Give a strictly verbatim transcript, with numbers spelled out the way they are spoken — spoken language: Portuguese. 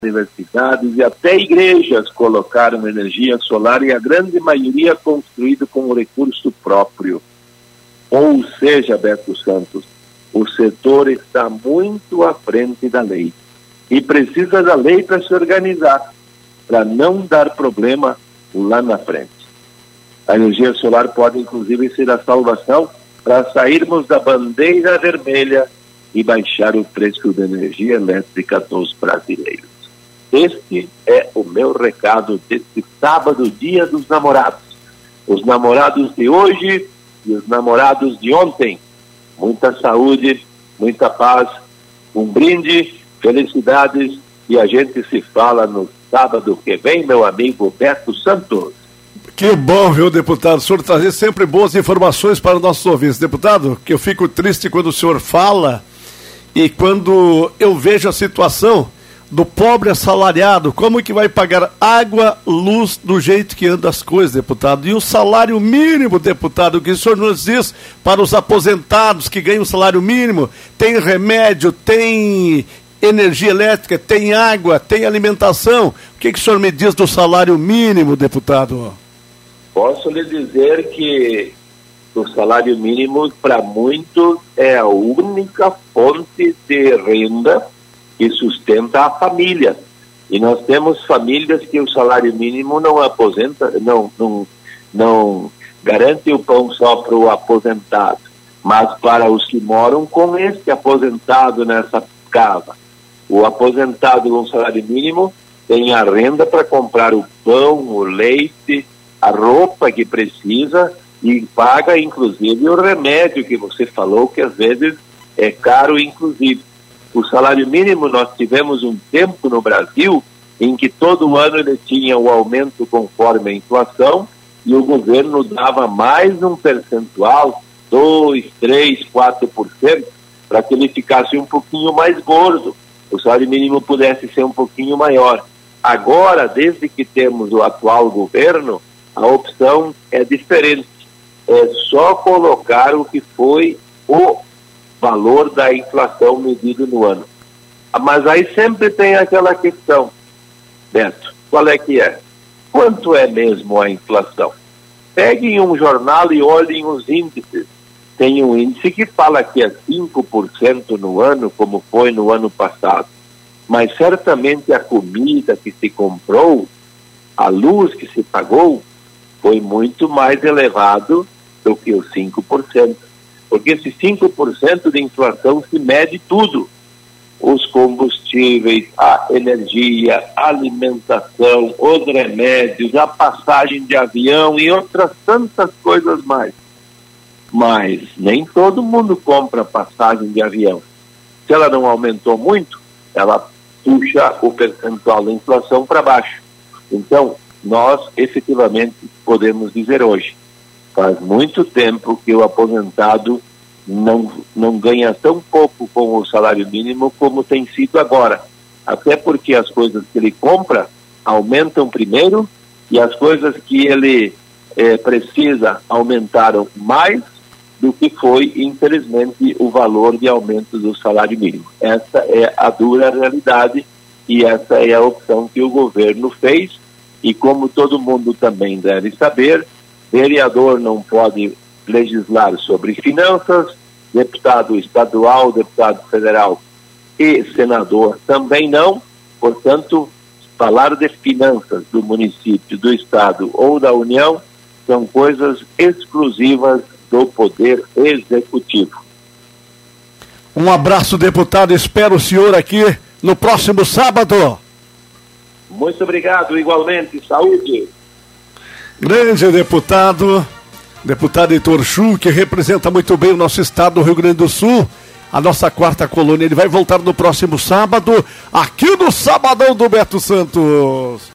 universidades e até igrejas colocaram energia solar e a grande maioria construído com recurso próprio. Ou seja, Beto Santos, o setor está muito à frente da lei e precisa da lei para se organizar, para não dar problema lá na frente. A energia solar pode inclusive ser a salvação para sairmos da bandeira vermelha e baixar o preço da energia elétrica dos brasileiros. Este é o meu recado deste sábado, dia dos namorados. Os namorados de hoje e os namorados de ontem. Muita saúde, muita paz, um brinde, felicidades, e a gente se fala no sábado que vem, meu amigo Beto Santos. Que bom, viu, deputado? O senhor trazer sempre boas informações para os nossos ouvintes. Deputado, que eu fico triste quando o senhor fala e quando eu vejo a situação do pobre assalariado, como que vai pagar água, luz, do jeito que andam as coisas, deputado? E o salário mínimo, deputado, o que o senhor nos diz para os aposentados que ganham salário mínimo? Tem remédio, tem energia elétrica, tem água, tem alimentação. O que, que o senhor me diz do salário mínimo, deputado? Posso lhe dizer que o salário mínimo, para muitos, é a única fonte de renda que sustenta a família. E nós temos famílias que o salário mínimo não aposenta, não, não, não garante o pão só para o aposentado, mas para os que moram com este aposentado nessa casa. O aposentado com salário mínimo tem a renda para comprar o pão, o leite, a roupa que precisa e paga inclusive o remédio que você falou, que às vezes é caro inclusive. O salário mínimo, nós tivemos um tempo no Brasil em que todo ano ele tinha o aumento conforme a inflação e o governo dava mais um percentual, dois, três, quatro por cento, para que ele ficasse um pouquinho mais gordo, o salário mínimo pudesse ser um pouquinho maior. Agora, desde que temos o atual governo, a opção é diferente. É só colocar o que foi o valor da inflação medido no ano. Mas aí sempre tem aquela questão, Beto, qual é que é? Quanto é mesmo a inflação? Peguem um jornal e olhem os índices. Tem um índice que fala que é cinco por cento no ano, como foi no ano passado. Mas certamente a comida que se comprou, a luz que se pagou, foi muito mais elevado do que os cinco por cento. Porque esse cinco por cento de inflação se mede tudo. Os combustíveis, a energia, a alimentação, os remédios, a passagem de avião e outras tantas coisas mais. Mas nem todo mundo compra passagem de avião. Se ela não aumentou muito, ela puxa o percentual da inflação para baixo. Então, nós efetivamente podemos dizer hoje, faz muito tempo que o aposentado não, não ganha tão pouco com o salário mínimo como tem sido agora. Até porque as coisas que ele compra aumentam primeiro e as coisas que ele eh, precisa aumentaram mais do que foi, infelizmente, o valor de aumento do salário mínimo. Essa é a dura realidade e essa é a opção que o governo fez. E como todo mundo também deve saber, vereador não pode legislar sobre finanças, deputado estadual, deputado federal e senador também não. Portanto, falar de finanças do município, do estado ou da União são coisas exclusivas do Poder Executivo. Um abraço, deputado. Espero o senhor aqui no próximo sábado. Muito obrigado, igualmente. Saúde. Grande deputado, deputado Heitor Chu, que representa muito bem o nosso estado do Rio Grande do Sul, a nossa quarta colônia. Ele vai voltar no próximo sábado, aqui no Sabadão do Beto Santos.